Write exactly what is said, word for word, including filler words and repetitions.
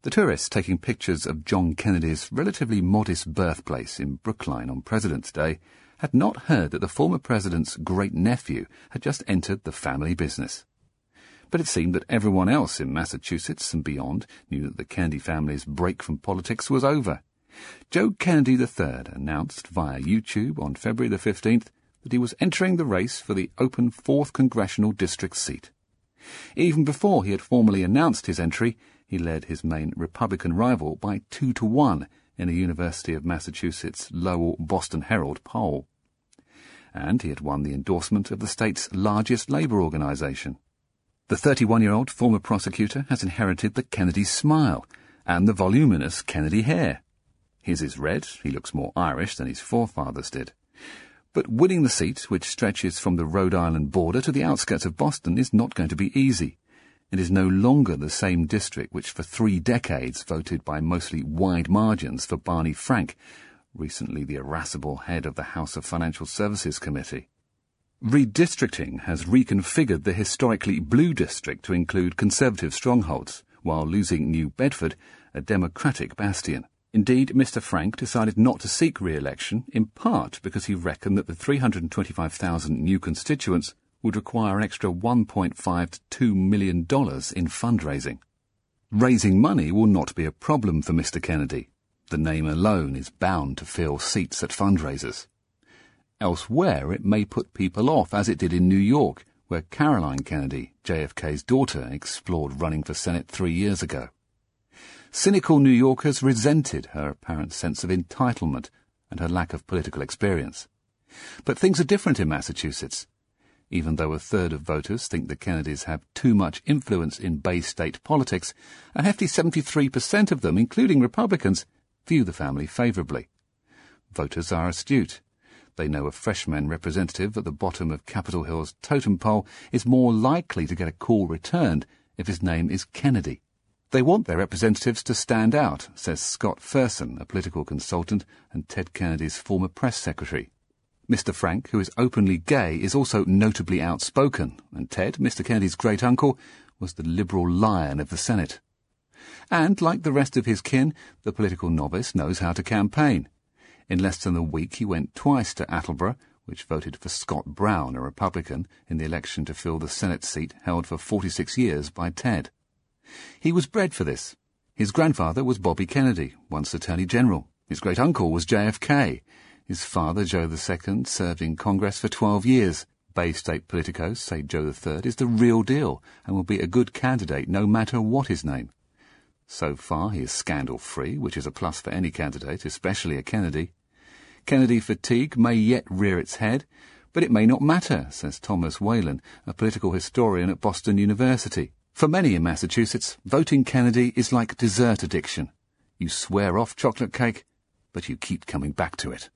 The tourists taking pictures of John Kennedy's relatively modest birthplace in Brookline on President's Day had not heard that the former president's great-nephew had just entered the family business. But it seemed that everyone else in Massachusetts and beyond knew that the Kennedy family's break from politics was over. Joe Kennedy the third announced via YouTube on February the fifteenth that he was entering the race for the open fourth Congressional District seat. Even before he had formally announced his entry, he led his main Republican rival by two to one in a University of Massachusetts Lowell Boston Herald poll. And he had won the endorsement of the state's largest labor organization. The thirty-one-year-old former prosecutor has inherited the Kennedy smile and the voluminous Kennedy hair. His is red, he looks more Irish than his forefathers did. But winning the seat, which stretches from the Rhode Island border to the outskirts of Boston, is not going to be easy. It is no longer the same district which for three decades voted by mostly wide margins for Barney Frank, recently the irascible head of the House of Financial Services Committee. Redistricting has reconfigured the historically blue district to include conservative strongholds, while losing New Bedford, a Democratic bastion. Indeed, Mister Frank decided not to seek re-election, in part because he reckoned that the three hundred twenty-five thousand new constituents would require an extra one point five to two million dollars in fundraising. Raising money will not be a problem for Mister Kennedy. The name alone is bound to fill seats at fundraisers. Elsewhere, it may put people off, as it did in New York, where Caroline Kennedy, J F K's daughter, explored running for Senate three years ago. Cynical New Yorkers resented her apparent sense of entitlement and her lack of political experience. But things are different in Massachusetts. Even though a third of voters think the Kennedys have too much influence in Bay State politics, a hefty seventy-three percent of them, including Republicans, view the family favourably. Voters are astute. They know a freshman representative at the bottom of Capitol Hill's totem pole is more likely to get a call returned if his name is Kennedy. They want their representatives to stand out, says Scott Ferson, a political consultant and Ted Kennedy's former press secretary. Mister Frank, who is openly gay, is also notably outspoken, and Ted, Mister Kennedy's great-uncle, was the liberal lion of the Senate. And, like the rest of his kin, the political novice knows how to campaign. In less than a week he went twice to Attleboro, which voted for Scott Brown, a Republican, in the election to fill the Senate seat held for forty-six years by Ted. He was bred for this. His grandfather was Bobby Kennedy, once Attorney General. His great-uncle was J F K. His father, Joe the Second, served in Congress for twelve years. Bay State politicos say Joe the Third is the real deal and will be a good candidate no matter what his name. So far he is scandal-free, which is a plus for any candidate, especially a Kennedy. Kennedy fatigue may yet rear its head, but it may not matter, says Thomas Whalen, a political historian at Boston University. For many in Massachusetts, voting Kennedy is like dessert addiction. You swear off chocolate cake, but you keep coming back to it.